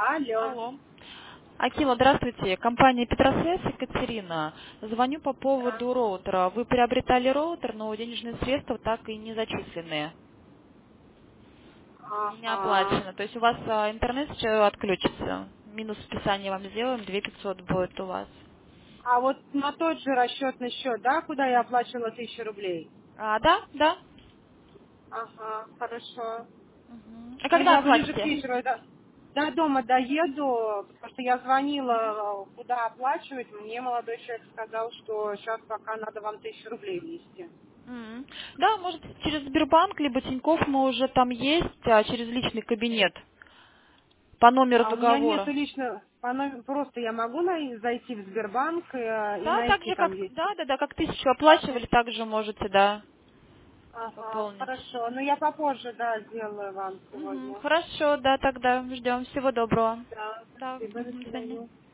Алло. Алло. Акила, здравствуйте. Компания Петросвязь, Екатерина. Звоню по Да. поводу роутера. Вы приобретали роутер, но денежные средства так и не зачислены. Не Ага. оплачено. То есть у вас интернет сейчас отключится. Минус списание вам сделаем, 2500 будет у вас. А вот на тот же расчетный счет, да, куда я оплачивала 1000 рублей? Да, да. Ага, хорошо. Мгм. А Ну, когда я ближе к оплатите? вечеру до дома доеду, потому что я звонила, куда оплачивать. Мне молодой человек сказал, что сейчас пока надо вам 1000 рублей внести. Да, может, через Сбербанк, либо Тинькофф мы уже там есть, через личный кабинет по номеру А у меня договора. нету лично, просто я могу зайти в Сбербанк и Да, так найти же, там как, есть. да, как 1000 оплачивали, также можете, да, Ага, пополнить. хорошо. Но я попозже, да, сделаю вам Мгм. сегодня. Хорошо, да, тогда ждем. Всего доброго. Да, Да, спасибо, до до свидания. свидания.